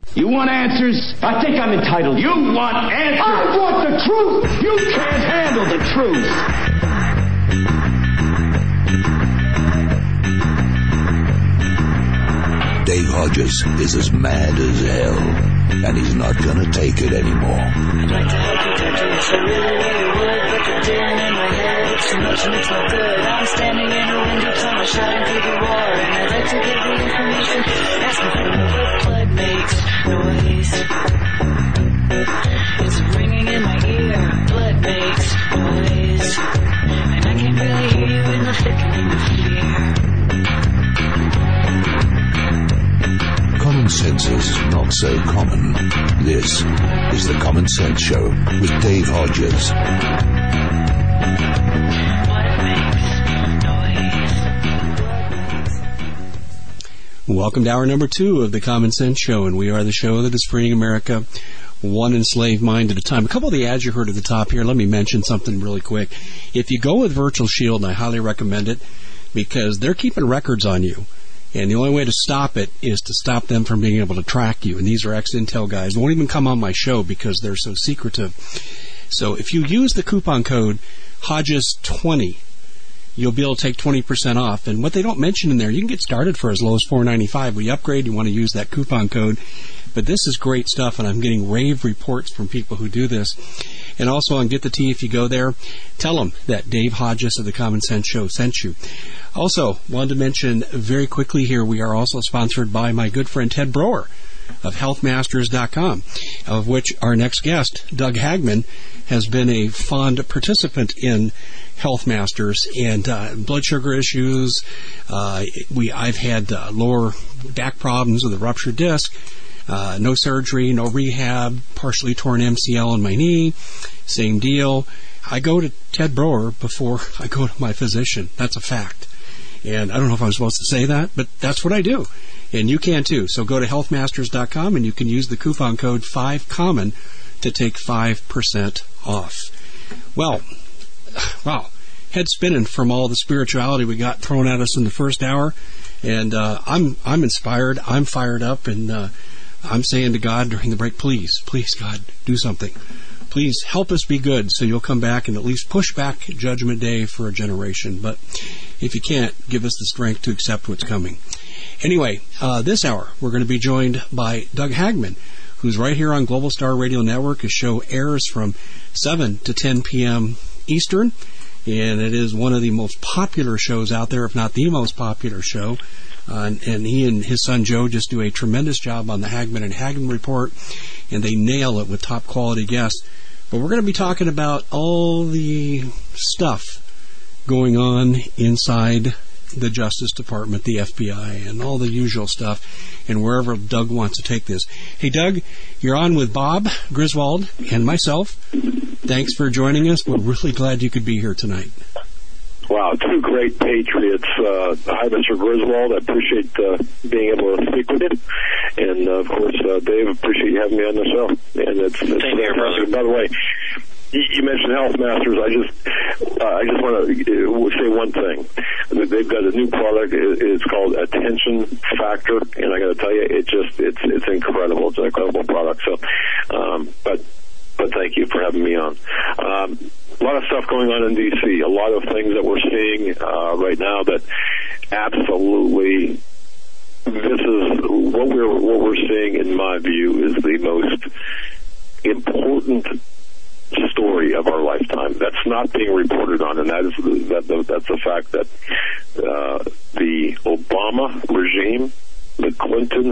You want answers? I think I'm entitled. You want answers? I want the truth! You can't handle the truth! Dave Hodges is as mad as hell, and he's not gonna take it anymore. I'd like to help you, Doctor, if I really, really would, but the din in my head, it's too much and it's not good. I'm standing in a window tunnel shouting through the roar, and I'd like to give the information, asking for more blood makes noise. It's ringing in my ear, blood makes noise, and I can't really hear you in the thickening of fear. Common sense is not so common. This is the Common Sense Show with Dave Hodges. Welcome to hour number 2 of the Common Sense Show, and we are the show that is freeing America one enslaved mind at a time. A couple of the ads you heard at the top here, let me mention something really quick. If you go with Virtual Shield, and I highly recommend it, because they're keeping records on you. And the only way to stop it is to stop them from being able to track you. And these are ex-Intel guys. They won't even come on my show because they're so secretive. So if you use the coupon code Hodges20, you'll be able to take 20% off. And what they don't mention in there, you can get started for as low as $4.95. When you upgrade, you want to use that coupon code. But this is great stuff, and I'm getting rave reports from people who do this. And also on Get the Tea, if you go there, tell them that Dave Hodges of the Common Sense Show sent you. Also, wanted to mention very quickly here, we are also sponsored by my good friend Ted Broer of healthmasters.com, of which our next guest, Doug Hagman, has been a fond participant in Health Masters and blood sugar issues. I've had lower back problems with a ruptured disc. No surgery, no rehab, partially torn MCL in my knee, same deal. I go to Ted Broer before I go to my physician. That's a fact. And I don't know if I'm supposed to say that, but that's what I do. And you can too. So go to healthmasters.com and you can use the coupon code 5COMMON to take 5% off. Well, wow. Head spinning from all the spirituality we got thrown at us in the first hour. And I'm inspired. I'm fired up. And I'm saying to God during the break, please, God, do something. Please help us be good so you'll come back and at least push back Judgment Day for a generation. But if you can't, give us the strength to accept what's coming. Anyway, this hour, we're going to be joined by Doug Hagman, who's right here on Global Star Radio Network. His show airs from 7 to 10 p.m. Eastern, and it is one of the most popular shows out there, if not the most popular show. And he and his son Joe just do a tremendous job on the Hagman and Hagman Report, and they nail it with top quality guests. But we're going to be talking about all the stuff going on inside the Justice Department, the FBI, and all the usual stuff, and wherever Doug wants to take this. Hey, Doug, you're on with Bob Griswold and myself. Thanks for joining us. We're really glad you could be here tonight. Wow, two great patriots. Hi, Mr. Griswold. I appreciate being able to speak with you. And, of course, Dave, appreciate you having me on the show. And it's same here, brother. By the way, you mentioned Health Masters. I just want to say one thing. They've got a new product. It's called Attention Factor, and I got to tell you, it's incredible. It's an incredible product. So, but thank you for having me on. A lot of stuff going on in D.C. A lot of things that we're seeing right now that absolutely, this is what we're seing. In my view, is the most important story of our lifetime. That's not being reported on, and that's the fact that the Obama regime, the Clinton,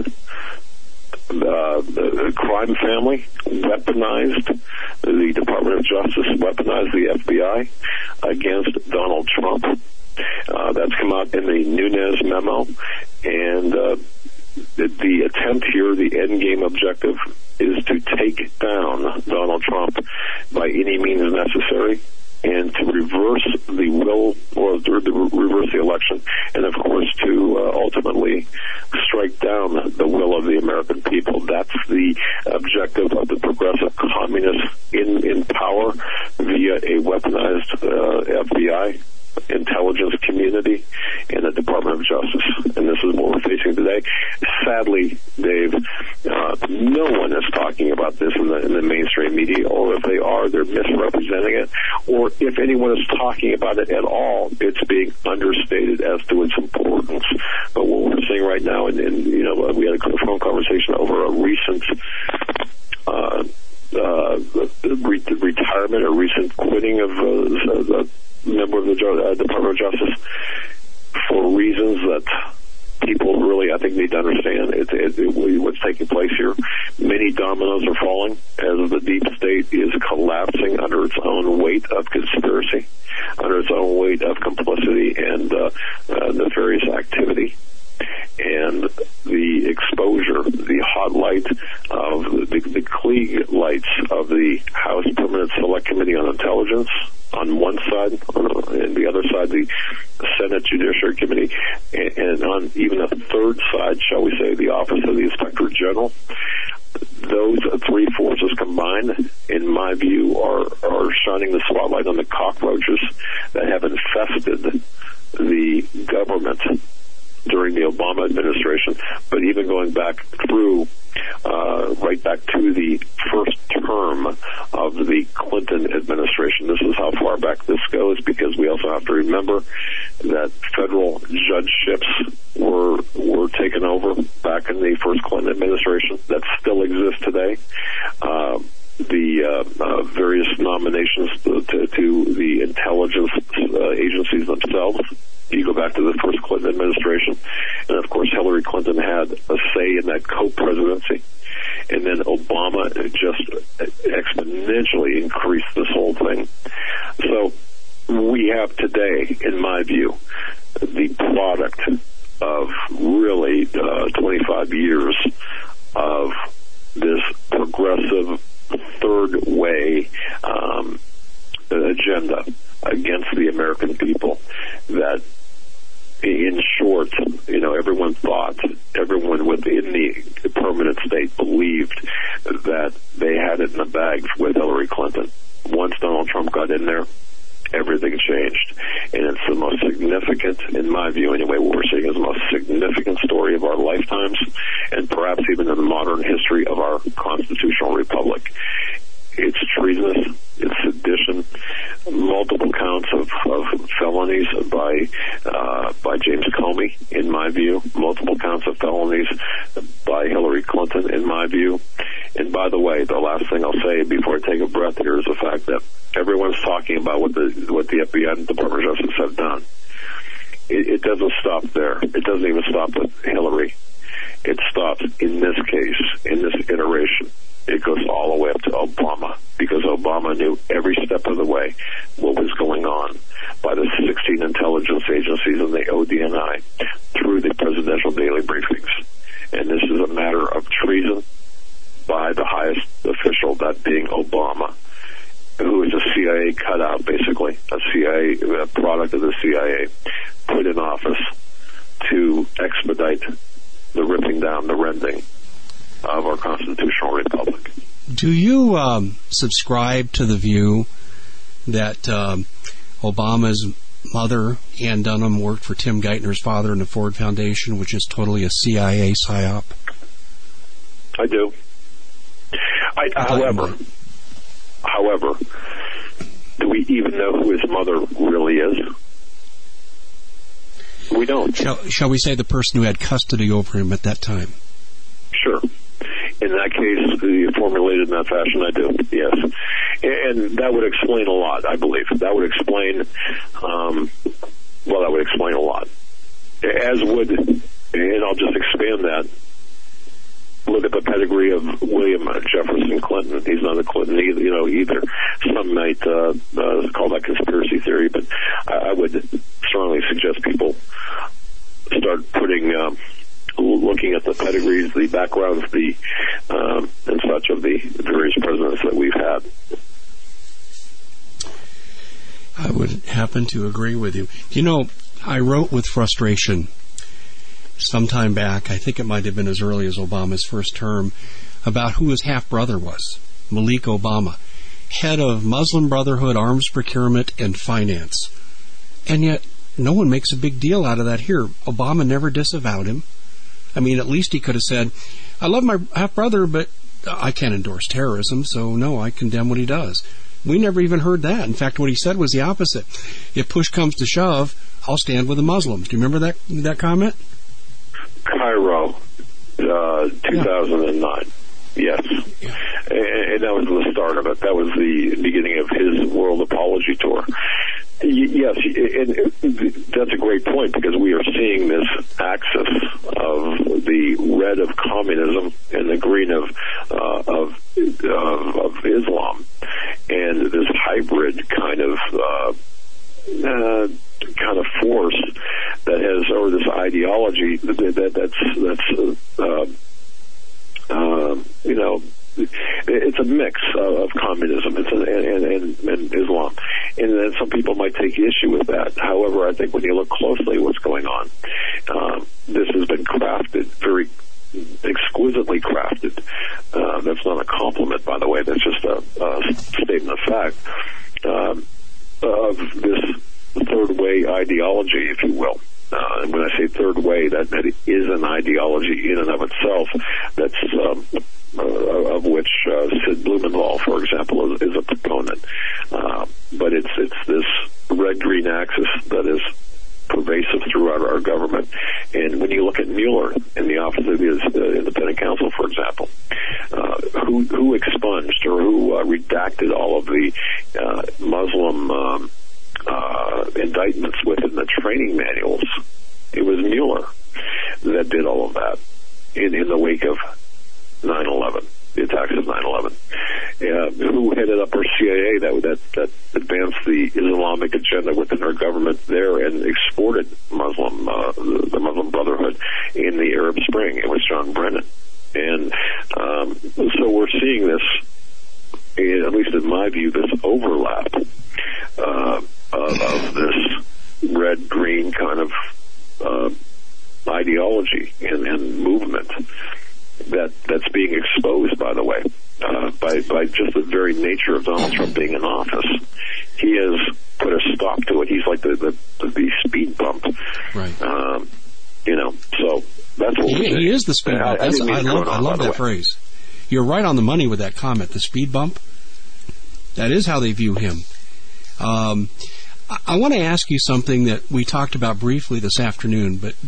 the crime family weaponized the Department of Justice, weaponized the FBI against Donald Trump. That's come out in the Nunes memo, and the attempt here, the end game objective, is to take down Donald Trump by any means necessary and to reverse the will, or reverse the election, and of course to ultimately strike down the will of the American people. That's the objective of the progressive communists in power via a weaponized FBI, intelligence community, and the Department of Justice. And this is what we're facing today. Sadly, Dave, No one is talking about this in the mainstream media, or if they are, they're misrepresenting it, or if anyone is talking about it at all, it's being understated as to its importance. But what we're seeing right now, and we had a phone conversation over a recent retirement or recent quitting of a member of the Department of Justice for reasons that people really, I think, need to understand what's taking place here. Many dominoes are falling as the deep state is collapsing under its own weight of conspiracy, under its own weight of complicity and nefarious activity. And the exposure, the hot light of the Klieg lights of the House Permanent Select Committee on Intelligence on one side, and the other side, the Senate Judiciary Committee, and on even a third side, shall we say, the Office of the Inspector General. Those three forces combined, in my view, are shining the spotlight on the cockroaches that have infested the government during the Obama administration, but even going back through, right back to the first term of the Clinton administration. This is how far back this goes, because we also have to remember that federal judgeships were taken over back in the first Clinton administration. That still exists today. The various nominations to the intelligence agencies themselves. You go back to the first Clinton administration, and of course Hillary Clinton had a say in that co-presidency, and then Obama just exponentially increased this whole thing. So we have today, in my view, the product of really 25 years of this progressive third way agenda against the American people that, in short, everyone within the permanent state believed that they had it in the bag with Hillary Clinton. Once Donald Trump got in there, everything changed. And it's the most significant, in my view anyway, what we're seeing is the most significant story of our lifetimes, and perhaps even in the modern history of our constitutional republic. It's treasonous, it's sedition, multiple counts of felonies by James Comey, in my view, multiple counts of felonies by Hillary Clinton, in my view. And by the way, the last thing I'll say before I take a breath here is the fact that everyone's talking about what the FBI and Department of Justice have done. It doesn't stop there. It doesn't even stop with Hillary. It stops in this case, in this iteration. It goes all the way up to Obama, because Obama knew every step of the way what was going on by the 16 intelligence agencies and the ODNI through the presidential daily briefings. And this is a matter of treason by the highest official, that being Obama, who is a CIA cutout, basically, a product of the CIA, put in office to expedite the ripping down, the rending of our constitutional republic. Do you subscribe to the view that Obama's mother, Ann Dunham, worked for Tim Geithner's father in the Ford Foundation, which is totally a CIA psyop? I do. However, do we even know who his mother really is? We don't. Shall we say the person who had custody over him at that time? Sure. In that case, formulated in that fashion, I do, yes. And that would explain a lot, I believe. That would explain, that would explain a lot. As would, and I'll just expand that, look at the pedigree of William Jefferson Clinton. He's not a Clinton either. Some might call that conspiracy theory, but I would strongly suggest people start looking at the pedigrees, the backgrounds, and such of the various presidents that we've had. I would happen to agree with you. I wrote with frustration some time back, I think it might have been as early as Obama's first term, about who his half-brother was, Malik Obama, head of Muslim Brotherhood, arms procurement, and finance. And yet, no one makes a big deal out of that here. Obama never disavowed him. I mean, at least he could have said, I love my half-brother, but I can't endorse terrorism, so no, I condemn what he does. We never even heard that. In fact, what he said was the opposite. If push comes to shove, I'll stand with the Muslims. Do you remember that comment? Cairo, 2009. Yes. Yeah. And that was the start of it. That was the beginning of his world apology tour. Yes, and that's a great point, because we are seeing this axis of the red of communism and the green of Islam, and this hybrid kind of force that has, or this ideology it's a mix of communism and Islam, and then some people might take issue with that. However, I think when you look closely at what's going on, this has been crafted, very exquisitely crafted. That's not a compliment, by the way. That's just a statement of fact of this third way ideology, if you will. And when I say third way, that is an ideology in and of itself. That's of which Sid Blumenthal, for example, is a proponent. But it's this red-green axis that is pervasive throughout our government. And when you look at Mueller in the Office of the Independent Counsel, for example, who expunged or who redacted all of the Muslim indictments within the training manuals? It was Mueller that did all of that in the wake of 9/11, the attacks of 9/11. Who headed up our CIA that advanced the Islamic agenda within our government there and exported the Muslim Brotherhood in the Arab Spring? It was John Brennan. And so we're seeing this, at least in my view, this overlap of this red-green kind of ideology and movement that's being exposed, by the way, by just the very nature of Donald Trump being in office. He has put a stop to it. He's like the speed bump. Right. So that's what he is the speed bump. I love that phrase. You're right on the money with that comment, the speed bump. That is how they view him. I want to ask you something that we talked about briefly this afternoon, but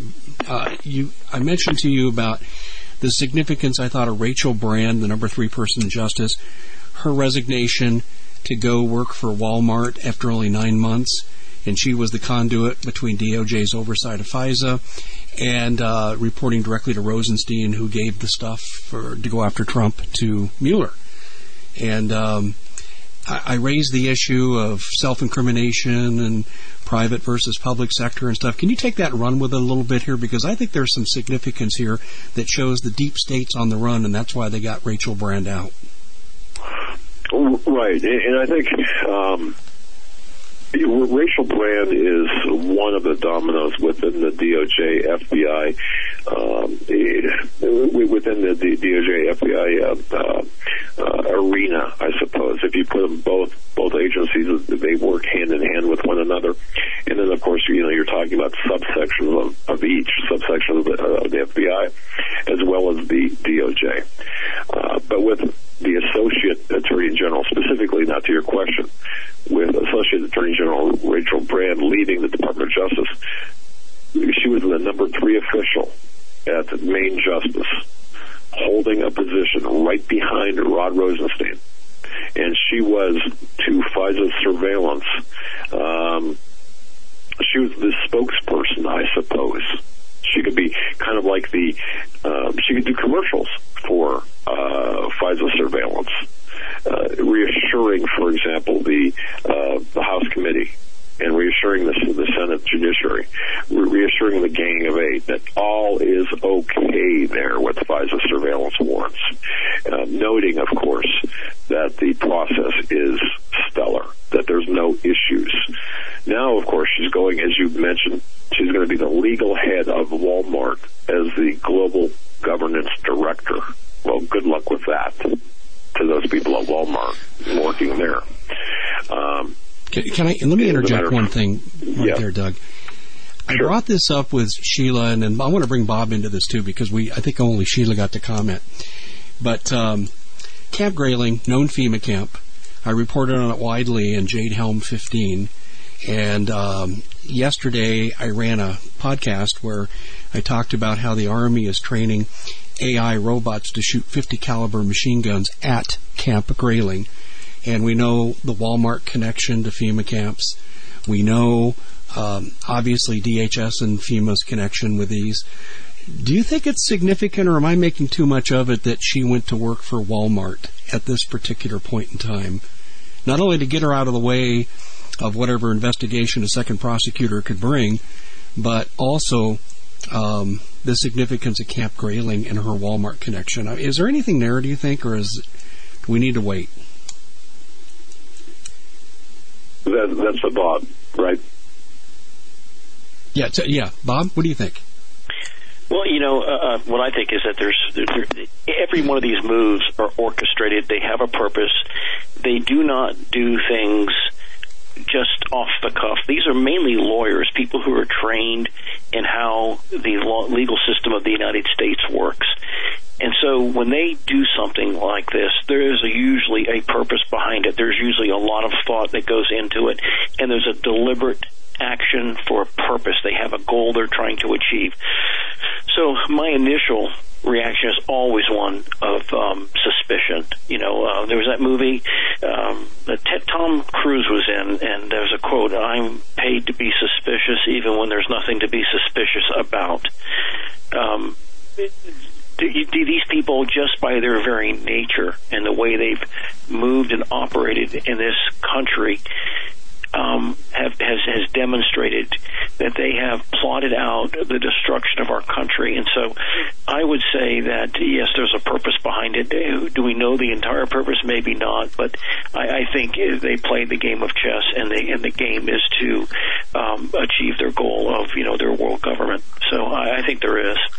I mentioned to you about the significance, I thought, of Rachel Brand, the number 3 person in Justice, her resignation to go work for Walmart after only 9 months, and she was the conduit between DOJ's oversight of FISA and reporting directly to Rosenstein, who gave the stuff to go after Trump to Mueller. And I raised the issue of self-incrimination and private versus public sector and stuff. Can you take that and run with it a little bit here? Because I think there's some significance here that shows the deep state's on the run, and that's why they got Rachel Brand out. Right. And I think Rachel Brand is one of the dominoes within the DOJ, FBI, within the DOJ, FBI arena, I suppose. If you put them both agencies, they work hand in hand with one another. And then, of course, you're talking about subsections of each subsection of the FBI, as well as the DOJ. But with the Associate Attorney General, specifically, not to your question, with Associate Attorney General Rachel Brand leading the Department of Justice, she was the number 3 official at Main Justice, holding a position right behind Rod Rosenstein. And she was, to FISA's surveillance, she was the spokesperson, I suppose. She could be kind of like she could do commercials for FISA surveillance, reassuring, for example, the House Committee, and reassuring the Senate Judiciary, reassuring the Gang of 8 that all is okay there with FISA surveillance warrants, noting, of course, that the process is stellar, that there's no issues. Now, of course, she's going, as you mentioned, she's going to be the legal head of Walmart as the global governance director. Well, good luck with that to those people at Walmart working there. Let me interject one thing there, Doug. I brought this up with Sheila, and I want to bring Bob into this too, because I think only Sheila got to comment. But Camp Grayling, known FEMA camp, I reported on it widely in Jade Helm 15. And yesterday I ran a podcast where I talked about how the Army is training AI robots to shoot 50 caliber machine guns at Camp Grayling. And we know the Walmart connection to FEMA camps. We know, obviously, DHS and FEMA's connection with these. Do you think it's significant, or am I making too much of it, that she went to work for Walmart at this particular point in time? Not only to get her out of the way of whatever investigation a second prosecutor could bring, but also the significance of Camp Grayling and her Walmart connection. Is there anything there, do you think, or do we need to wait? That's the Bob, right? Yeah. Bob, what do you think? Well, what I think is that there's every one of these moves are orchestrated. They have a purpose. They do not do things just off the cuff. These are mainly lawyers, people who are trained in how the legal system of the United States works. And so when they do something like this, there is usually a purpose behind it. There's usually a lot of thought that goes into it, and there's a deliberate action for a purpose. They have a goal they're trying to achieve. So my initial reaction is always one of suspicion. There was that movie that Tom Cruise was in, and there's a quote, "I'm paid to be suspicious even when there's nothing to be suspicious about." These people, just by their very nature and the way they've moved and operated in this country, has demonstrated that they have plotted out the destruction of our country. And so I would say that, yes, there's a purpose behind it. Do we know the entire purpose? Maybe not, but I think they played the game of chess, and the game is to achieve their goal of, their world government. So I think there is.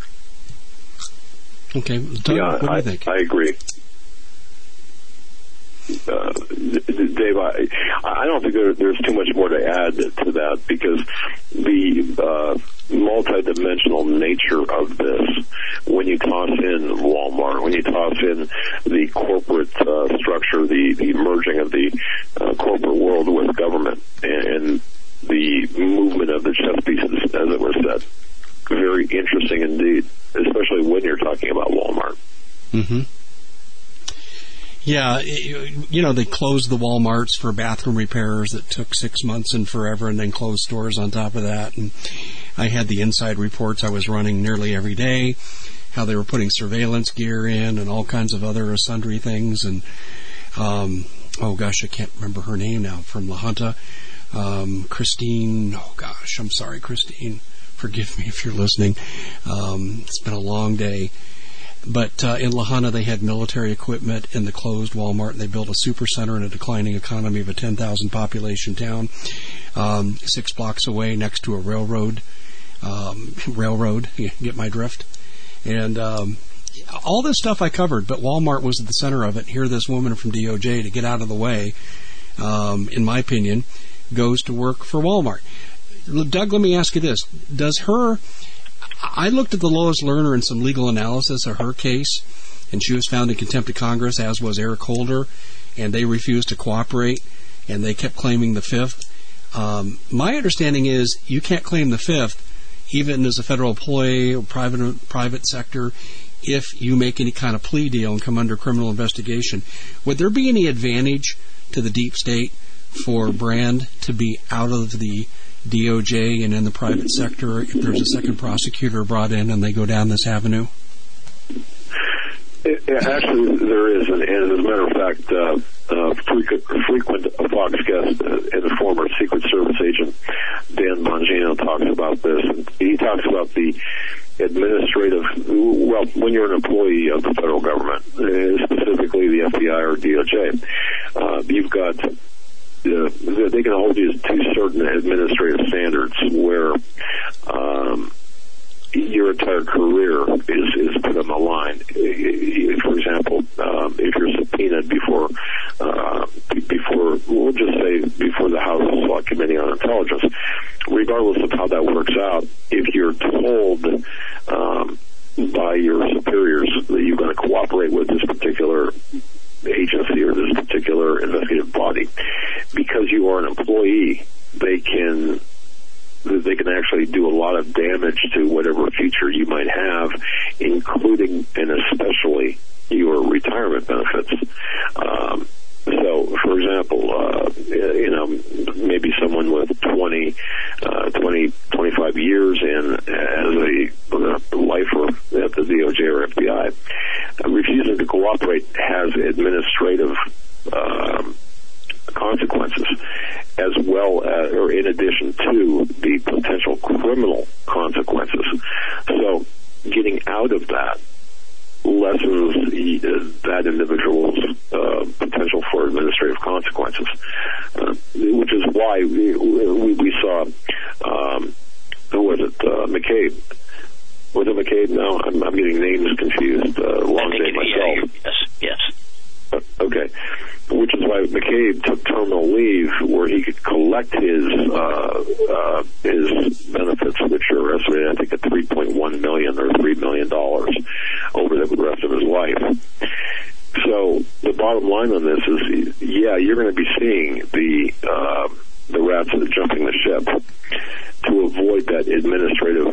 Okay. Doug, what do you think? I agree. Dave, I don't think there's too much more to add to that, because the multidimensional nature of this, when you toss in Walmart, when you toss in the corporate structure, the merging of the corporate world with government, and the movement of the chess pieces, as it was said, very interesting indeed, especially when you're talking about Walmart. Mm-hmm. Yeah, they closed the Walmarts for bathroom repairs that took 6 months and forever, and then closed stores on top of that. And I had the inside reports I was running nearly every day, how they were putting surveillance gear in and all kinds of other sundry things. And, I can't remember her name now, from La Junta. Christine, I'm sorry, Christine. Forgive me if you're listening. It's been a long day. But in La Junta, they had military equipment in the closed Walmart. They built a super center in a declining economy of a 10,000 population town, 6 blocks away, next to a railroad. You get my drift? And all this stuff I covered, but Walmart was at the center of it. Here, this woman from DOJ, to get out of the way, in my opinion, goes to work for Walmart. Doug, let me ask you this. I looked at the Lois Lerner and some legal analysis of her case, and she was found in contempt of Congress, as was Eric Holder, and they refused to cooperate, and they kept claiming the Fifth. My understanding is you can't claim the Fifth, even as a federal employee or private sector, if you make any kind of plea deal and come under criminal investigation. Would there be any advantage to the deep state for Brand to be out of the DOJ and in the private sector if there's a second prosecutor brought in and they go down this avenue? Actually, there is, and as a matter of fact, frequent Fox guest and the former Secret Service agent Dan Bongino talks about this, and he talks about the administrative, when you're an employee of the federal government, specifically the FBI or DOJ, you've got they can hold you to certain administrative standards where your entire career is put on the line. For example, if you're subpoenaed before, we'll just say before the House Select Committee on Intelligence, regardless of how that works out, if you're told by your superiors that you're going to cooperate particular agency or this particular investigative body. Because you are an employee, they can actually do a lot of damage to whatever future you might have, including and especially your retirement benefits. So, for example, maybe someone with 25 years in as a lifer at the DOJ or FBI, refusing to cooperate has administrative consequences, as well as, or in addition to the potential criminal consequences. So, getting out of that lessens that individual's potential for administrative consequences, which is why we saw, who was it, McCabe? Was it McCabe? No, I'm getting names confused. Long day myself. Yes. Okay. Which is why McCabe took terminal leave, where he could collect his benefits, which are estimated, I think, at $3.1 million or $3 million over the rest of his life. So the bottom line on this is, yeah, you're going to be seeing the rats that are jumping the ship to avoid that administrative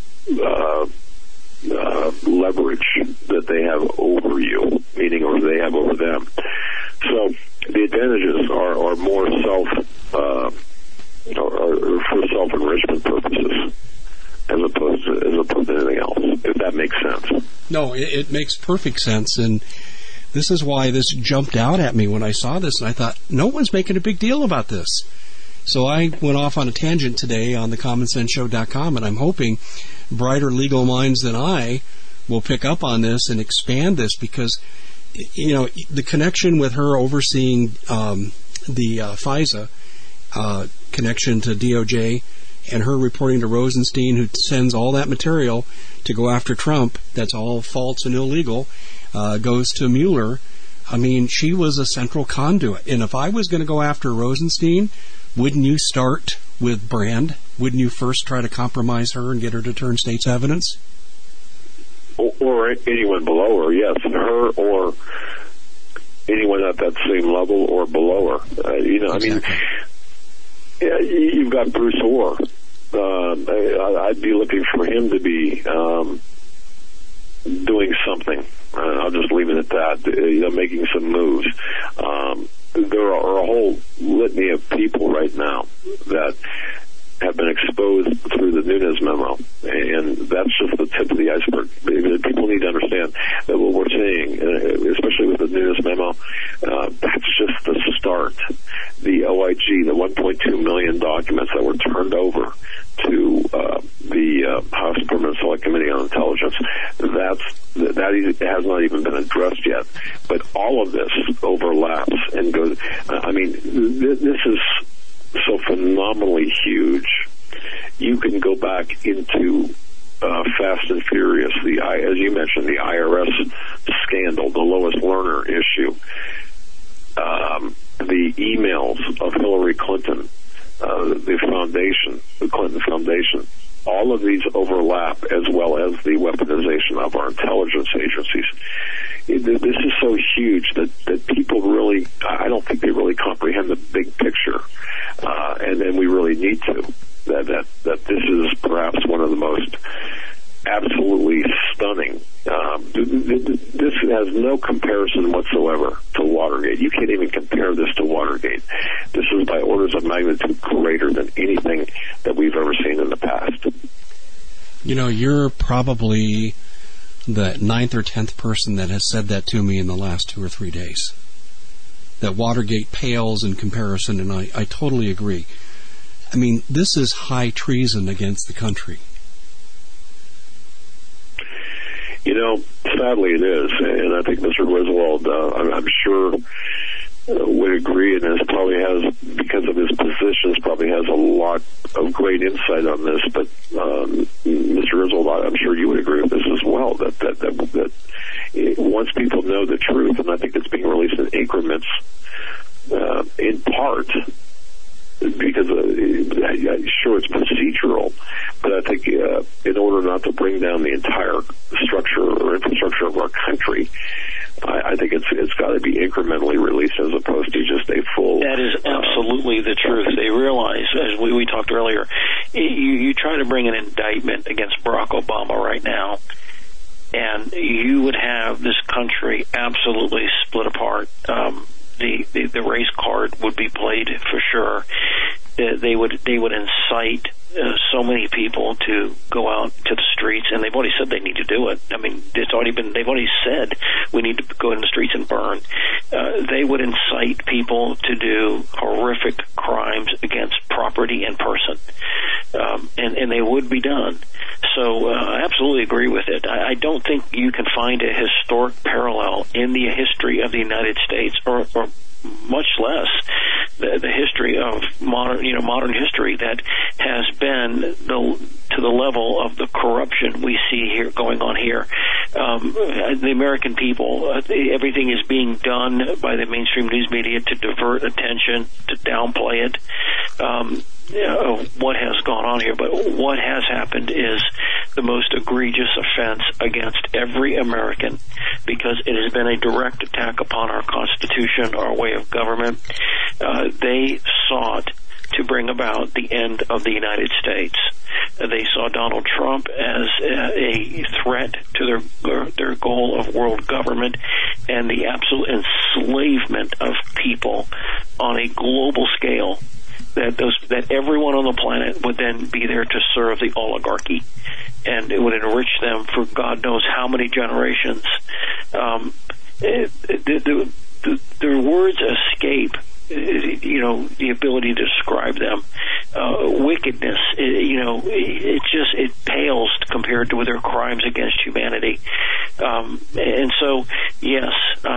leverage that they have over you, meaning, or they have over them. So the advantages are more for self-enrichment purposes, as opposed to anything else, if that makes sense. No, it makes perfect sense, and this is why this jumped out at me when I saw this, and I thought, no one's making a big deal about this. So I went off on a tangent today on thecommonsenseshow.com, and I'm hoping brighter legal minds than I will pick up on this and expand this, because, the connection with her overseeing the FISA connection to DOJ, and her reporting to Rosenstein, who sends all that material to go after Trump, that's all false and illegal, goes to Mueller. I mean, she was a central conduit. And if I was going to go after Rosenstein, wouldn't you start with Brand? Wouldn't you first try to compromise her and get her to turn state's evidence? Or anyone below her, yes. Her or anyone at that same level or below her. Exactly. I mean, you've got Bruce Orr. I'd be looking for him to be doing something. I'll just leave it at that, making some moves. There are a whole litany of people right now that have been exposed through the Nunes memo, and that's just the tip of the iceberg. People need to understand that what we're seeing, especially with the Nunes memo, that's just the start. The OIG, the 1.2 million documents that were turned over to the House Permanent Select Committee on Intelligence, that has not even been addressed yet. But all of this overlaps and goes. This is so phenomenally huge. You can go back into Fast and Furious, as you mentioned, the IRS scandal, the Lois Lerner issue, the emails of Hillary Clinton, the Clinton Foundation. All of these overlap, as well as the weaponization of our intelligence agencies. This is so huge that people really, I don't think they really comprehend the big picture, and then we really need to. That this is perhaps one of the most absolutely stunning. This has no comparison whatsoever to Watergate. You can't even compare this to Watergate. This is by orders of magnitude greater than anything that we've ever seen in the past. You're probably the 9th or 10th person that has said that to me in the last 2 or 3 days. That Watergate pales in comparison, and I totally agree. I mean, this is high treason against the country. Sadly it is, and I think Mr. Griswold, I'm sure, would agree, and probably has, because of his positions, probably has a lot of great insight on this. But Mr. Griswold, I'm sure you would agree with this as well. That once people know the truth, and I think it's being released in increments, in part. Because sure, it's procedural, but I think in order not to bring down the entire structure or infrastructure of our country, I think it's got to be incrementally released as opposed to just a full. That is absolutely the truth. They realize, as we talked earlier, you try to bring an indictment against Barack Obama right now, and you would have this country absolutely split apart. The race card would be played for sure. They would incite so many people to go out to the streets, and they've already said they need to do it. I mean, they've already said we need to go in the streets and burn. They would incite people to do horrific crimes against property and person, and they would be done. So I absolutely agree with it. I don't think you can find a historic parallel in the history of the United States, or much less the history of modern history, that has been to the level of the corruption we see here going on here. The American people, everything is being done by the mainstream news media to divert attention, to downplay it. What has gone on here, but what has happened is the most egregious offense against every American, because it has been a direct attack upon our Constitution, our way of government. They sought to bring about the end of the United States. They saw Donald Trump as a threat to their goal of world government and the absolute enslavement of people on a global scale. That everyone on the planet would then be there to serve the oligarchy, and it would enrich them for God knows how many generations. Their words escape, the ability to describe them. Wickedness, it pales compared to their crimes against humanity. And so, yes.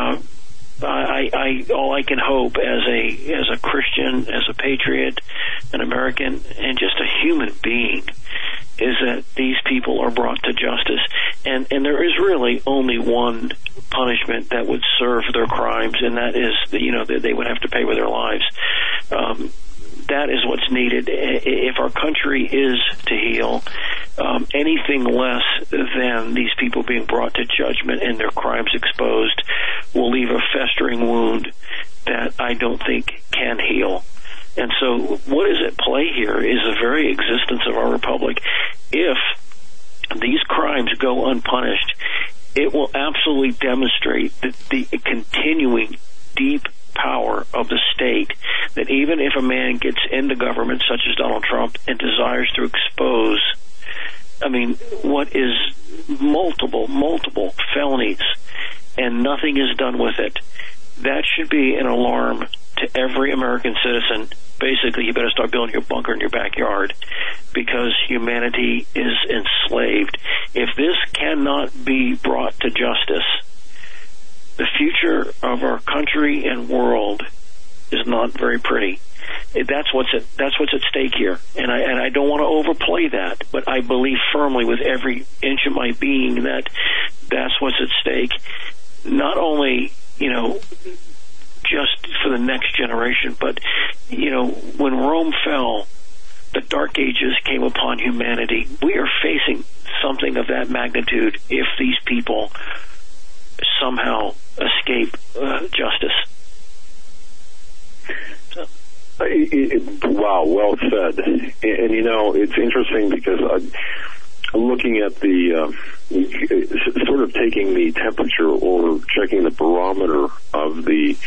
All I can hope as a Christian, as a patriot, an American, and just a human being, is that these people are brought to justice. And there is really only one punishment that would serve their crimes, and that is that they would have to pay with their lives. That is what's needed. If our country is to heal, anything less than these people being brought to judgment and their crimes exposed will leave a festering wound that I don't think can heal. And so what is at play here is the very existence of our republic. If these crimes go unpunished, it will absolutely demonstrate that the continuing deep power of the state, that even if a man gets into government such as Donald Trump and desires to expose, what is multiple felonies, and nothing is done with it, that should be an alarm to every American citizen. Basically, you better start building your bunker in your backyard, because humanity is enslaved. If this cannot be brought to justice, the future of our country and world is not very pretty. That's what's at stake here, and I don't want to overplay that, but I believe firmly with every inch of my being that that's what's at stake. Not only just for the next generation, but when Rome fell, the Dark Ages came upon humanity. We are facing something of that magnitude if these people somehow escape justice. Wow, well said. And it's interesting because looking at the sort of taking the temperature or checking the barometer of the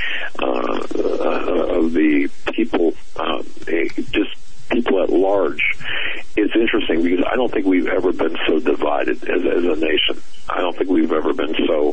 people, just people at large, it's interesting because I don't think we've ever been so divided as a nation. I don't think we've ever been so.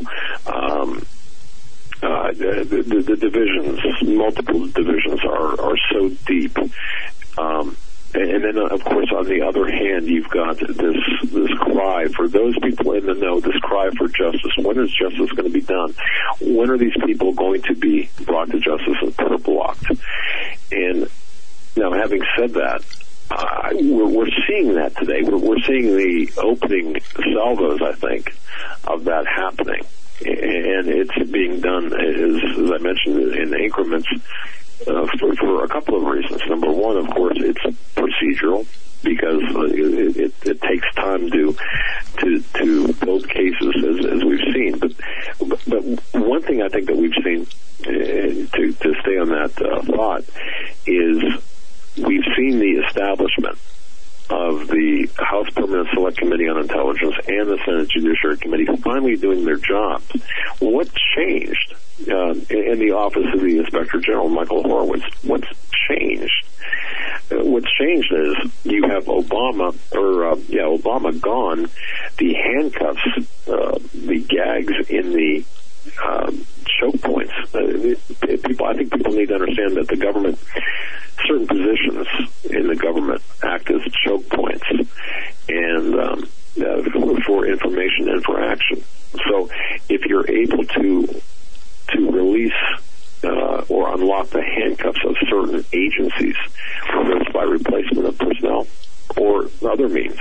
The divisions, multiple divisions, are so deep. And then, of course, on the other hand, you've got this cry for those people in the know, this cry for justice. When is justice going to be done? When are these people going to be brought to justice and put or blocked? And now, having said that, we're seeing that today. We're seeing the opening salvos, I think, of that happening. And it's being done, as I mentioned, in increments. for a couple of reasons. Number one, of course, it's procedural, because it takes time to build cases, as we've seen. But one thing I think that we've seen, to stay on that thought, is we've seen the establishment of the House Permanent Select Committee on Intelligence and the Senate Judiciary Committee finally doing their jobs. What changed in the office of the Inspector General, Michael Horowitz? What's changed? What's changed is you have Obama gone. The handcuffs, the gags in the choke points. I think people need to understand that the government, certain positions in the government act as choke points, and for information and for action. So if you're able to release or unlock the handcuffs of certain agencies, whether it's by replacement of personnel or other means,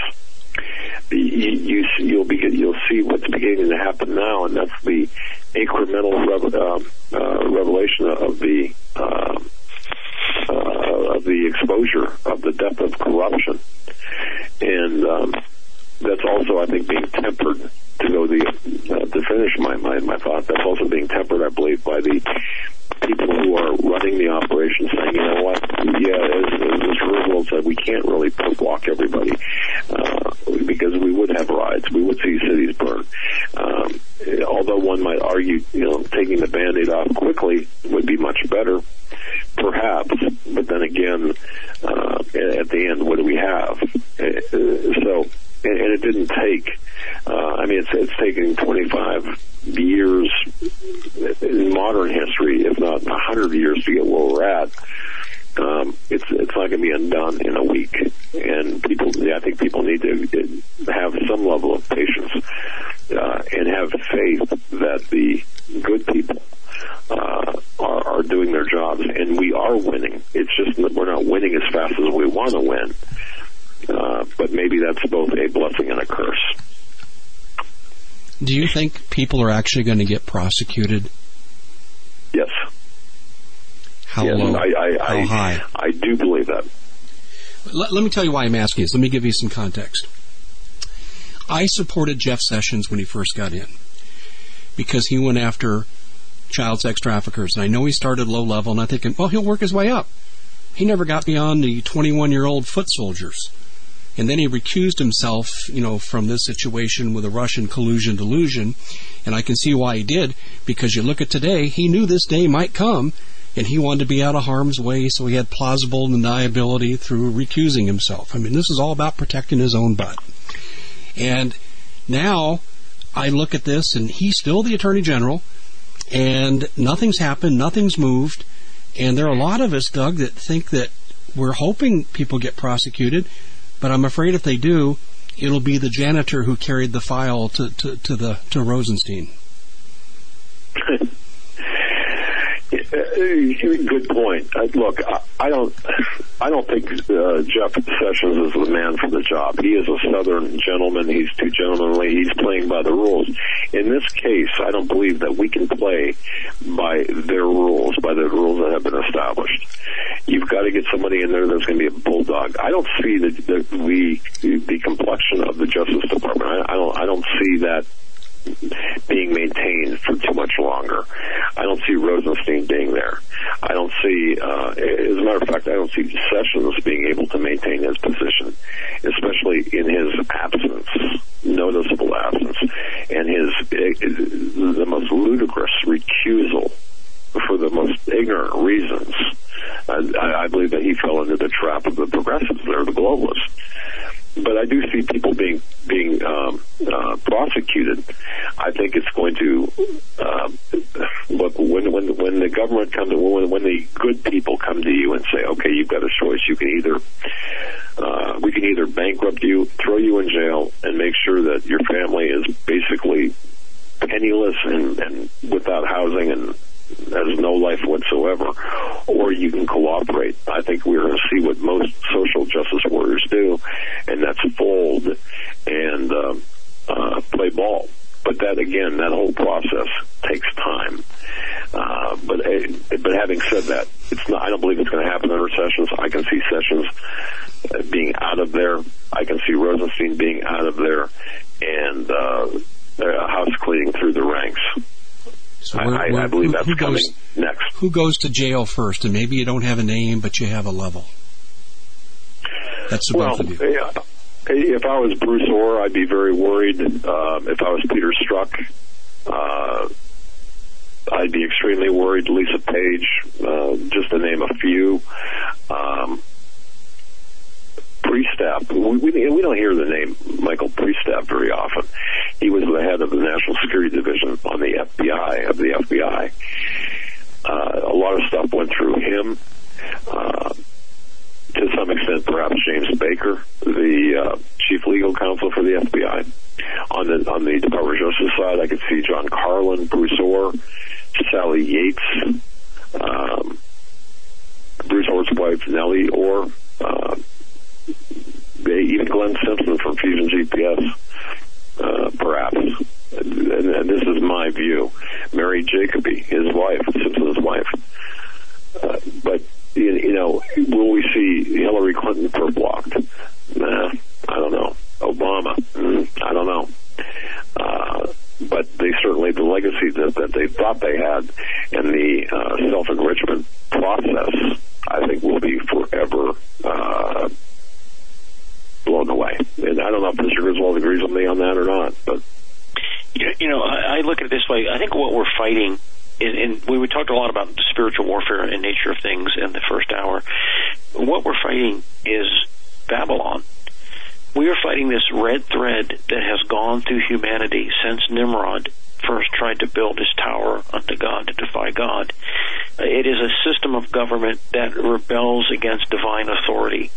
you'll see what's beginning to happen now, and that's the incremental revelation of the exposure of the depth of corruption, and that's also, I think, being tempered. To finish my thought, that's also being tempered, I believe, by the people who are running the operation, saying, you know what, as Mr. Roosevelt said, we can't really block everybody, because we would have riots, we would see cities burn. Although one might argue, taking the Band-Aid off quickly would be much better, perhaps, but then again, at the end, what do we have? And it didn't take, it's taken 25 years in modern history, if not 100 years, to get where we're at. It's not going to be undone in a week. And I think people need to have some level of patience and have faith that the good people are doing their jobs, and we are winning. It's just that we're not winning as fast as we want to win. But maybe that's both a blessing and a curse. Do you think people are actually going to get prosecuted? Yes. How low? How high? I do believe that. Let me tell you why I'm asking this. Let me give you some context. I supported Jeff Sessions when he first got in, because he went after child sex traffickers. And I know he started low level, and I'm thinking, well, he'll work his way up. He never got beyond the 21-year-old foot soldiers. And then he recused himself, from this situation with a Russian collusion delusion. And I can see why he did, because you look at today, he knew this day might come, and he wanted to be out of harm's way, so he had plausible deniability through recusing himself. This is all about protecting his own butt. And now I look at this, and he's still the Attorney General, and nothing's happened, nothing's moved. And there are a lot of us, Doug, that think that we're hoping people get prosecuted, but I'm afraid if they do, it'll be the janitor who carried the file to Rosenstein. Good point. Look, I don't think Jeff Sessions is the man for the job. He is a Southern gentleman. He's too gentlemanly. He's playing by the rules. In this case, I don't believe that we can play by their rules, by the rules that have been established. You've got to get somebody in there that's going to be a bulldog. I don't see the complexion of the Justice Department. I don't see that being maintained for too much longer. I don't see Rosenstein being there. I don't see, as a matter of fact, I don't see Sessions being able to maintain his position, especially in his absence, noticeable absence, and the most ludicrous recusal for the most ignorant reasons. I believe that he fell into the trap of the progressives or the globalists. But I do see people being prosecuted. I think it's going to look when the government comes, when the good people come to you and say, okay, you've got a choice. You can we can either bankrupt you, throw you in jail, and make sure that your family is basically penniless and without housing and has no life whatsoever, or you can cooperate. I think we're going to see what most social justice warriors do, and that's fold and play ball. But that, again, that whole process takes time. But having said that, it's not. I don't believe it's going to happen under Sessions. I can see Sessions being out of there. I can see Rosenstein being out of there, and house cleaning through the ranks. So I believe that's coming next. Who goes to jail first? And maybe you don't have a name, but you have a level. That's the both of you. Yeah. If I was Bruce Orr, I'd be very worried. If I was Peter Strzok, I'd be extremely worried. Lisa Page, just to name a few. Priestap, we don't hear the name Michael Priestap very often. He was the head of the National Security Division on the FBI. A lot of stuff went through him. To some extent, perhaps James Baker, the chief legal counsel for the FBI. On the Department of Justice side, I could see John Carlin, Bruce Orr, Sally Yates, Bruce Orr's wife, Nellie Orr, even Glenn Simpson from Fusion GPS, perhaps. And this is my view. Mary Jacoby, his wife, Simpson's wife. But, will we see Hillary Clinton blocked? Nah, I don't know. Obama, I don't know. But they certainly, the legacy that they thought they had and the self-enrichment process, I think, will be forever blown away. And I don't know if Mr. Griswold agrees with me on that or not. But I look at it this way. I think what we're fighting, and we talked a lot about the spiritual warfare and nature of things in the first hour. What we're fighting is Babylon. We are fighting this red thread that has gone through humanity since Nimrod first tried to build his tower unto God, to defy God. It is a system of government that rebels against divine authority.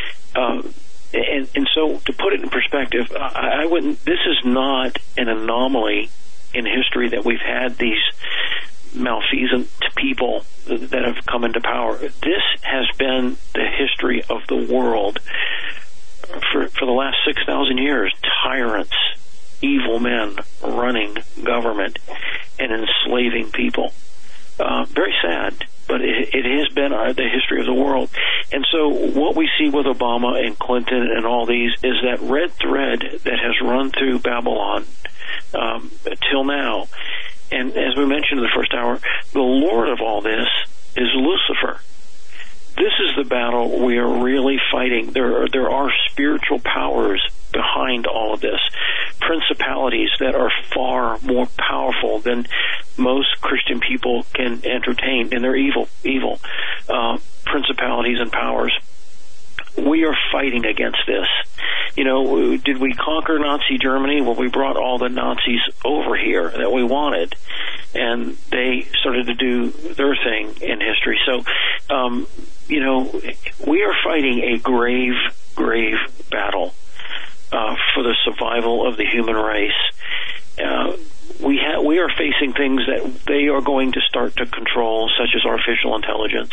And so, to put it in perspective, I wouldn't. This is not an anomaly in history that we've had these malfeasant people that have come into power. This has been the history of the world for the last 6,000 years. Tyrants, evil men running government and enslaving people. Very sad, but it has been the history of the world. And so what we see with Obama and Clinton and all these is that red thread that has run through Babylon till now. And as we mentioned in the first hour, the Lord of all this is Lucifer. This is the battle we are really fighting. There are spiritual powers behind all of this, principalities that are far more powerful than most Christian people can entertain, and they're evil principalities and powers. We are fighting against this. Did we conquer Nazi Germany? Well, we brought all the Nazis over here that we wanted, and they started to do their thing in history. So, we are fighting a grave battle for the survival of the human race. We are facing things that they are going to start to control, such as artificial intelligence,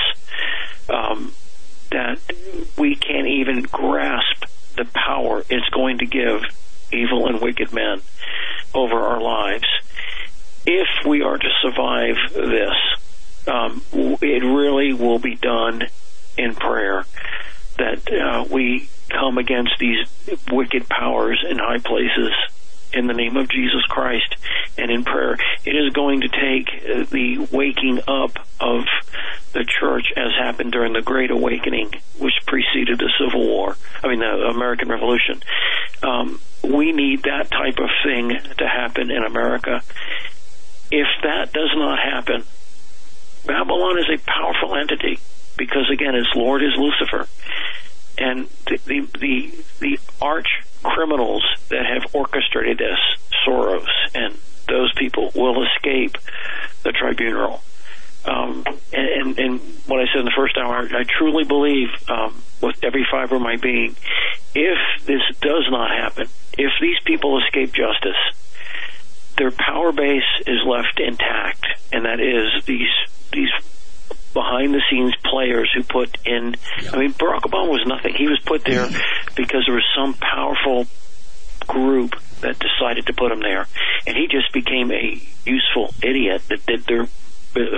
that we can't even grasp the power it's going to give evil and wicked men over our lives. If we are to survive this, it really will be done in prayer, that we come against these wicked powers in high places in the name of Jesus Christ and in prayer. It is going to take the waking up of the church, as happened during the Great Awakening, which preceded the the American Revolution. We need that type of thing to happen in America. If that does not happen, Babylon is a powerful entity, because again, its Lord is Lucifer. And the arch criminals that have orchestrated this, Soros and those people, will escape the tribunal. And what I said in the first hour, I truly believe with every fiber of my being, if this does not happen, if these people escape justice, their power base is left intact, and that is these behind-the-scenes players who put in... I mean, Barack Obama was nothing. He was put there because there was some powerful group that decided to put him there, and he just became a useful idiot that did their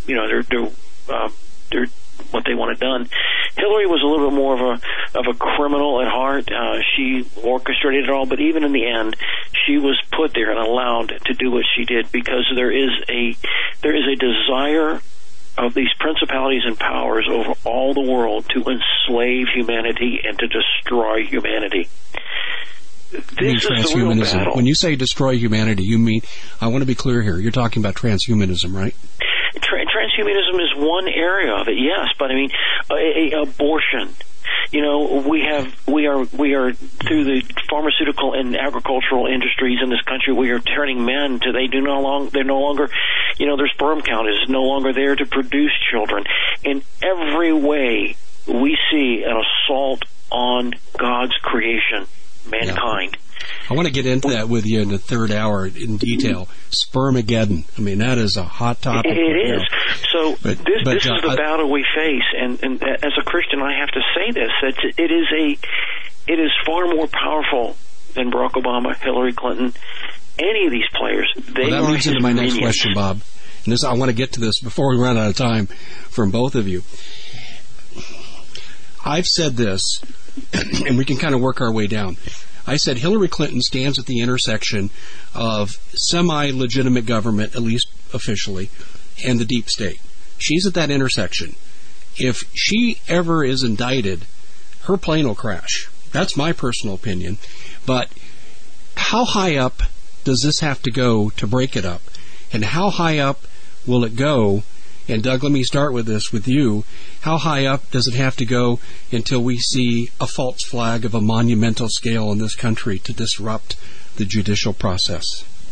they're what they wanted done. Hillary was a little bit more of a criminal at heart. She orchestrated it all, but even in the end, she was put there and allowed to do what she did because there is a desire of these principalities and powers over all the world to enslave humanity and to destroy humanity. This is the real battle. When you say destroy humanity, you mean, I want to be clear here, you're talking about transhumanism, right? Transhumanism is one area of it, yes, but I mean, abortion. We are through the pharmaceutical and agricultural industries in this country. We are turning men to they're no longer, their sperm count is no longer there to produce children. In every way, we see an assault on God's creation, mankind. Yeah. I want to get into that with you in the third hour in detail. Spermageddon. I mean, that is a hot topic. It is. So this is the battle we face, and as a Christian, I have to say this: that it is far more powerful than Barack Obama, Hillary Clinton, any of these players. That leads into my next question, Bob. And I want to get to this before we run out of time from both of you. I've said this, and we can kind of work our way down. I said Hillary Clinton stands at the intersection of semi-legitimate government, at least officially, and the deep state. She's at that intersection. If she ever is indicted, her plane will crash. That's my personal opinion. But how high up does this have to go to break it up? And how high up will it go? And Doug, let me start with this with you. How high up does it have to go until we see a false flag of a monumental scale in this country to disrupt the judicial process?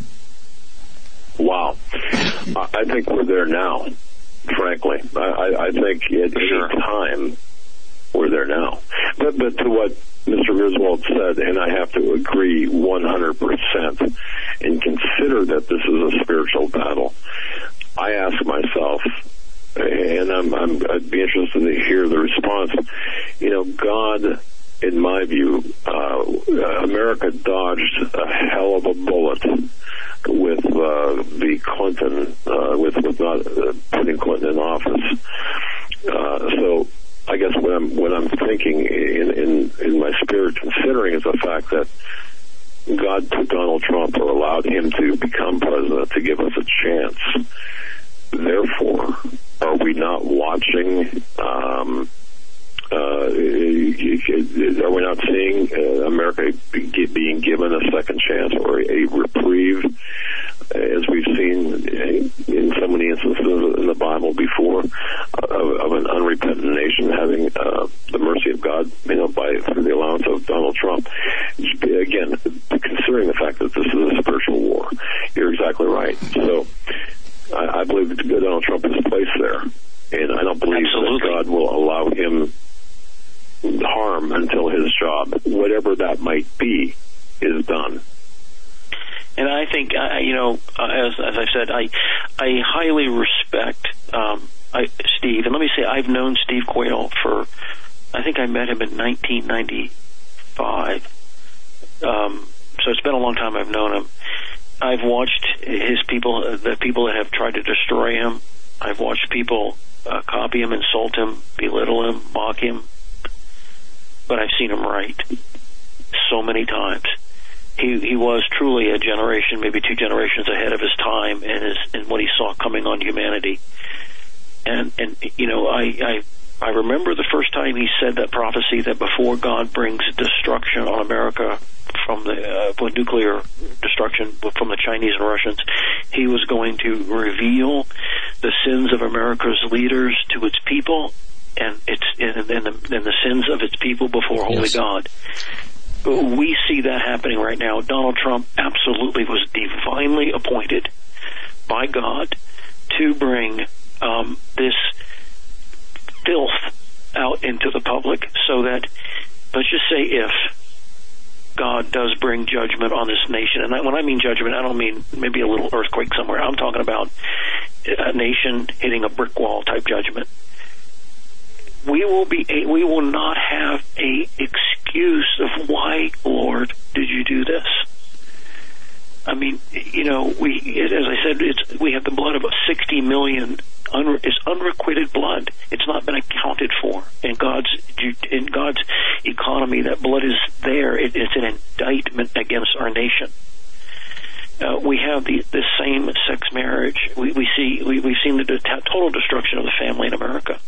Wow. I think we're there now, frankly. I think at any time we're there now. But to what Mr. Griswold said, and I have to agree 100%, and consider that this is a spiritual battle, I ask myself, and I'd be interested to hear the response, God, in my view, America dodged a hell of a bullet with the Clinton, with not putting Clinton in office. So I guess what I'm thinking in my spirit, considering, is the fact that God took Donald Trump, or allowed him to become president, to give us a chance. Therefore, are we not watching? Are we not seeing America being given a second chance, or a reprieve, as we've seen in so many instances in the Bible before, of an unrepentant nation having the mercy of God, through the allowance of Donald Trump? Again, considering the fact that this is a spiritual war, you're exactly right. So I believe that Donald Trump is placed there, and I don't believe that God will allow him harm until his job, whatever that might be, is done. And I think, as I said, I highly respect Steve. And let me say, I've known Steve Quayle I think I met him in 1995. So it's been a long time I've known him. I've watched the people that have tried to destroy him. I've watched people copy him, insult him, belittle him, mock him. But I've seen him right so many times. He was truly a generation, maybe two generations ahead of his time, and what he saw coming on humanity. And I remember the first time he said that prophecy that before God brings destruction on America from the nuclear destruction from the Chinese and Russians, he was going to reveal the sins of America's leaders to its people, and the sins of its people before Holy God. We see that happening right now. Donald Trump absolutely was divinely appointed by God to bring this filth out into the public, so that, let's just say, if God does bring judgment on this nation, and when I mean judgment, I don't mean maybe a little earthquake somewhere. I'm talking about a nation hitting a brick wall type judgment. We will not have a excuse of why, Lord, did you do this? I mean, you know, as I said, we have the blood of 60 million. It's unrequited blood. It's not been accounted for in God's economy. That blood is there. It's an indictment against our nation. We have the same-sex marriage. We've seen the total destruction of the family in America.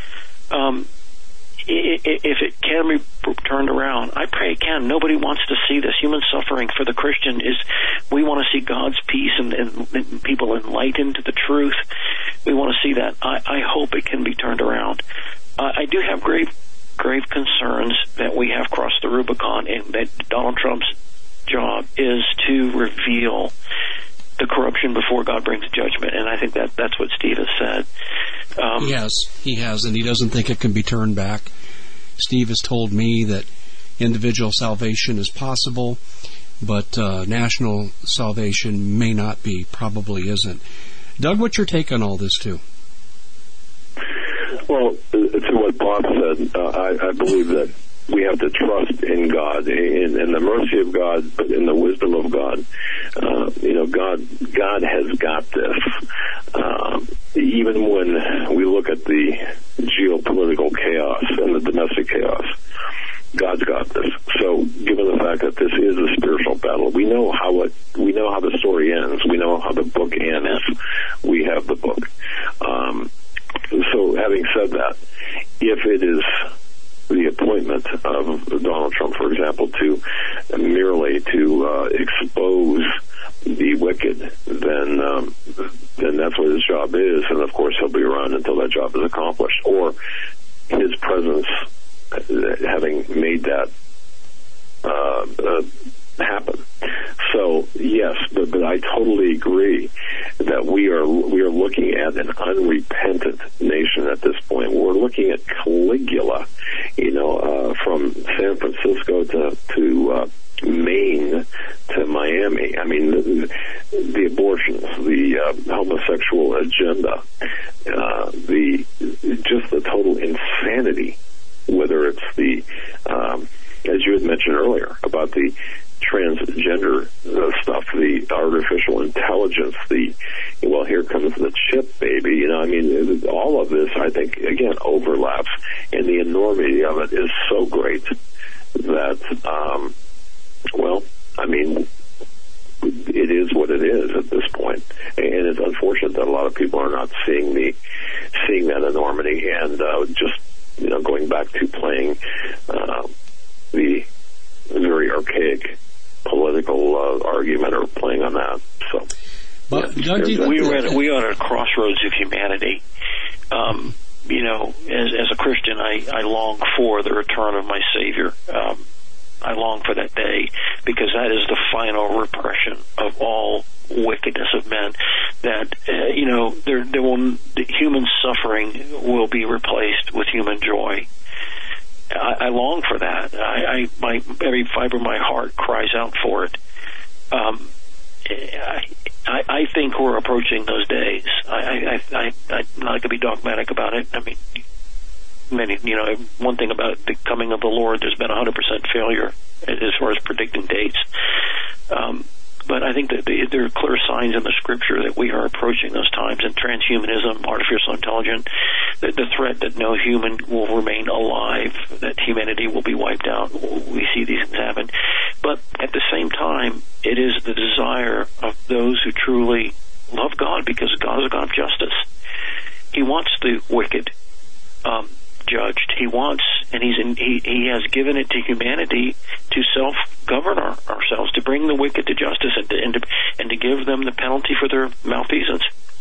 If it can be turned around, I pray it can. Nobody wants to see this. Human suffering for the Christian is, we want to see God's peace and people enlightened to the truth. We want to see that. I hope it can be turned around. I do have grave concerns that we have crossed the Rubicon, and that Donald Trump's job is to reveal the corruption before God brings judgment, and I think that's what Steve has said. He has, and he doesn't think it can be turned back. Steve has told me that individual salvation is possible, but national salvation may not be, probably isn't. Doug, what's your take on all this, too? Well, to what Bob said, I believe that we have to trust in God, in the mercy of God, but in the wisdom of God. God has got this. Even when we look at the geopolitical chaos and the domestic chaos, God's got this. So, given the fact that this is a spiritual battle, we know how the story ends. We know how the book ends. We have the book. So, having said that, if it is the appointment of Donald Trump, for example, to merely to expose the wicked, then that's what his job is, and of course he'll be around until that job is accomplished, or his presence having made that happen. So yes, but I totally agree that we are looking at an unrepentant nation at this point. We're looking at Caligula, from San Francisco to Maine to Miami. I mean, the abortions, the homosexual agenda, just the total insanity. Whether it's the, as you had mentioned earlier, about the transgender stuff, the artificial intelligence, here comes the chip baby, all of this, I think, again, overlaps, and the enormity of it is so great that, it is what it is at this point. And it's unfortunate that a lot of people are not seeing that enormity, and going back to playing the very archaic political argument, or playing on that. So, but we are at a crossroads of humanity. As a Christian, I long for the return of my Savior. I long for that day, because that is the final repression of all wickedness of men. That the human suffering will be replaced with human joy. I long for that. Every fiber of my heart cries out for it. I think we're approaching those days. I'm not going to be dogmatic about it. I mean, one thing about the coming of the Lord, there's been 100% failure as far as predicting dates. But I think that there are clear signs in the Scripture that we are approaching those times. And transhumanism, artificial intelligence, the threat that no human will remain alive, that humanity will be wiped out. We see these things happen. But at the same time, it is the desire of those who truly love God, because God is a God of justice. He wants the wicked judged. He wants, and he has given it to humanity to self-govern ourselves, to bring the wicked to justice, and to give them the penalty for their malfeasance.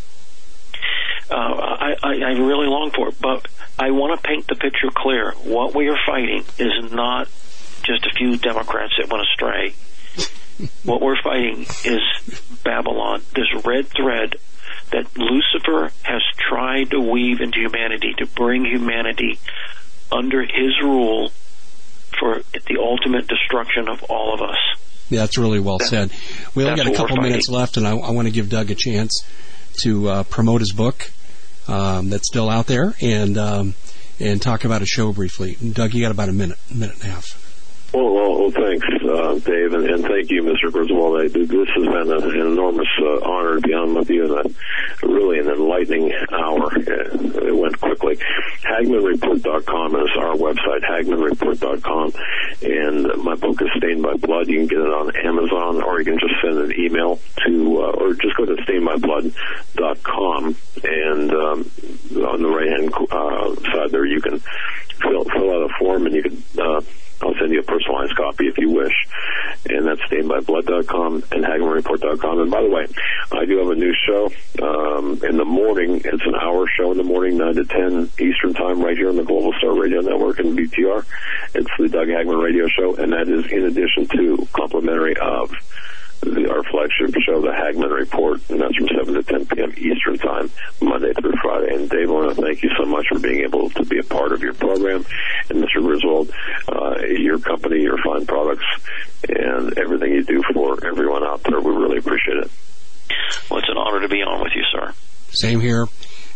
I really long for it, but I want to paint the picture clear. What we are fighting is not just a few Democrats that went astray. What we're fighting is Babylon, this red thread that Lucifer has tried to weave into humanity, to bring humanity under his rule for the ultimate destruction of all of us. Yeah, that's really well said. We only got a couple minutes left, and I want to give Doug a chance to promote his book that's still out there, and talk about a show briefly. Doug, you got about a minute and a half. Well, Well, thanks, Dave, and thank you, Mr. Griswold. This has been an enormous honor to be on with you, and really an enlightening hour. It went quickly. HagmannReport.com is our website, HagmannReport.com, and my book is Stained by Blood. You can get it on Amazon, or you can just send an email to, or just go to StainedByBlood.com, and on the right-hand side there, you can fill out a form, and you can I'll send you a personalized copy if you wish. And that's StainedByBlood.com and HagmannReport.com. And by the way, I do have a new show in the morning. It's an hour show in the morning, 9 to 10 Eastern Time, right here on the Global Star Radio Network in BTR. It's the Doug Hagmann Radio Show, and that is in addition to, complimentary of, our flagship show, The Hagmann Report, and that's from 7 to 10 p.m. Eastern Time, Monday through Friday. And Dave, I want to thank you so much for being able to be a part of your program. And Mr. Griswold, your company, your fine products, and everything you do for everyone out there, we really appreciate it. Well, it's an honor to be on with you, sir. Same here.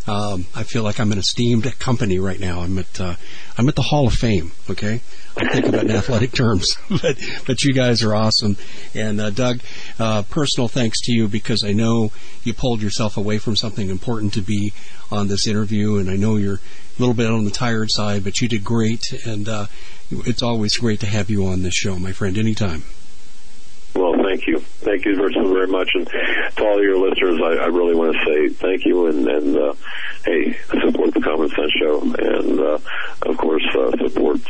I feel like I'm an esteemed company right now. I'm at the Hall of Fame. Okay, I think about in athletic terms, but you guys are awesome. And Doug, personal thanks to you, because I know you pulled yourself away from something important to be on this interview, and I know you're a little bit on the tired side, but you did great, and it's always great to have you on this show, my friend. Anytime. Well, thank you. Thank you very much. And to all your listeners, I really want to say thank you, and hey, support the Common Sense Show, and of course, support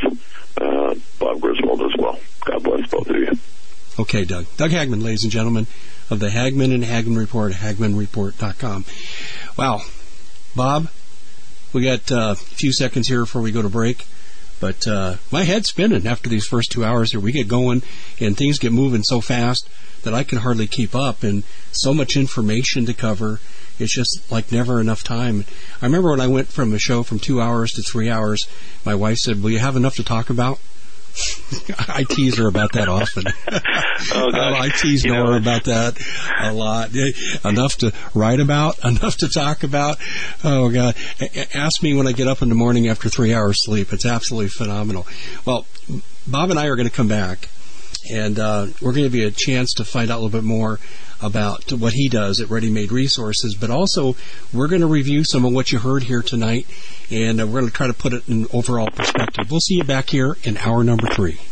Bob Griswold as well. God bless both of you. Okay, Doug. Doug Hagmann, ladies and gentlemen, of the Hagmann and Hagmann Report, HagmannReport.com. Wow. Bob, we got a few seconds here before we go to break. But my head's spinning after these first 2 hours here. We get going, and things get moving so fast that I can hardly keep up, and so much information to cover. It's just like never enough time. I remember when I went from a show from 2 hours to 3 hours, my wife said, "Will you have enough to talk about?" I tease her about that often. I tease Nora about that a lot. Enough to write about, enough to talk about. Oh, God. Ask me when I get up in the morning after 3 hours sleep. It's absolutely phenomenal. Well, Bob and I are going to come back, and we're going to be a chance to find out a little bit more about what he does at Ready Made Resources, but also we're going to review some of what you heard here tonight, and we're going to try to put it in overall perspective. We'll see you back here in hour number 3.